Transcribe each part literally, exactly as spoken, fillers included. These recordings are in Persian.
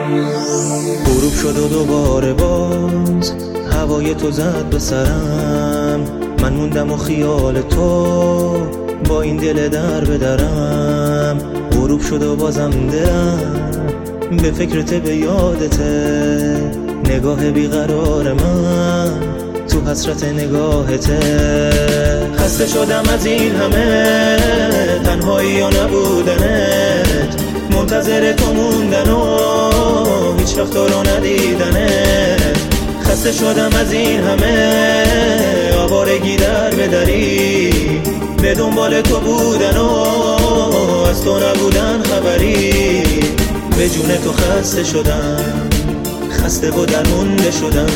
غروب شد و دوباره باز هوای تو زد به سرم، من موندم و خیال تو با این دل در به درم. غروب شد و بازم دلم به فکرت به یادته، نگاه بیقرار من تو حسرت نگاهته. خسته شدم از این همه تنهایی و نبودنت، منتظر تو موندن و هیچ وقت تو رو ندیدنت. خسته شدم از این همه آوارگی در بدری، به دنبال تو بودن و از تو نبودن خبری. به جون تو خسته شدم، خسته و درمونده شدم.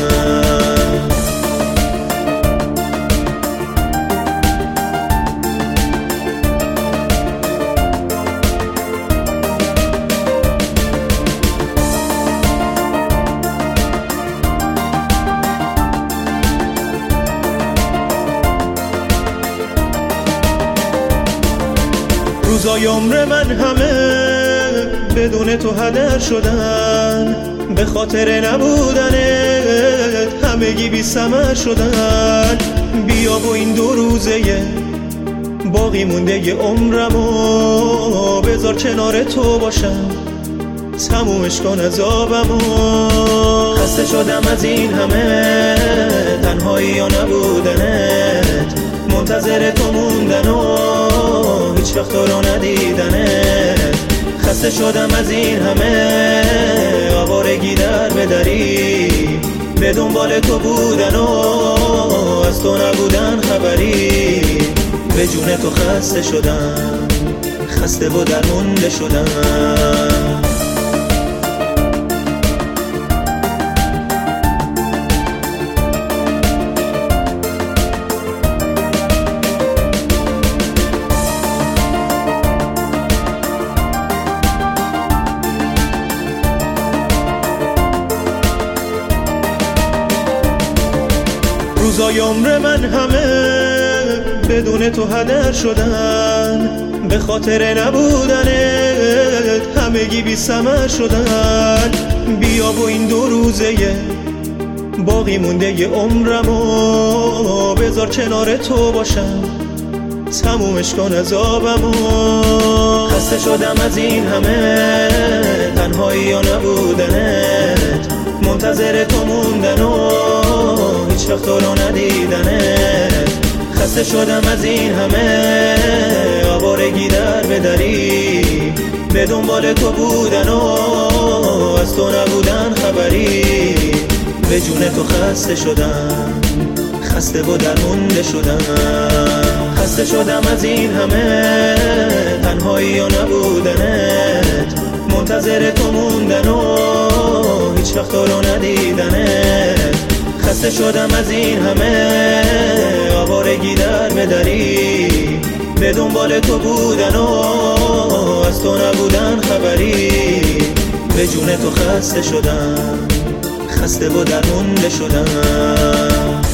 روزای عمر من همه بدون تو هدر شدن، به خاطر نبودنت همگی بی ثمر شدن. بیا و این دو روزه باقی مونده ی عمرمو بذار کنار تو باشم، تمومش کن عذابمو. خسته شدم از این همه تنهایی و نبودنت، منتظر تو موندن و هیچ وقت تو رو ندیدنت. خسته شدم از این همه آوارگی در بدری، به دنبال تو بودن و از تو نبودن خبری. به جون تو خسته شدم، خسته و درمونده شدم. روزای عمر من همه بدون تو هدر شدن، به خاطر نبودنت همگی بی ثمر شدن. بیا و این دو روزه باقی مونده ی عمرمو بذار کنار تو باشم، تمومش کن عذابمو. خسته شدم از این همه تنهایی و نبودنت، منتظر تو موندن و هیچ وقت تو رو ندیدنت. خسته شدم از این همه آوارگی در بدری، به دنبال تو بودن و از تو نبودن خبری. به جون تو خسته شدم، خسته و درمونده شدم. خسته شدم از این همه تنهایی و نبودنت، منتظر تو موندن و هیچ وقت تو رو ندیدنت. خسته شدم از این همه آوارگی در بدری، به دنبال تو بودن و از تو نبودن خبری. به جون تو خسته شدم، خسته و درمونده شدم.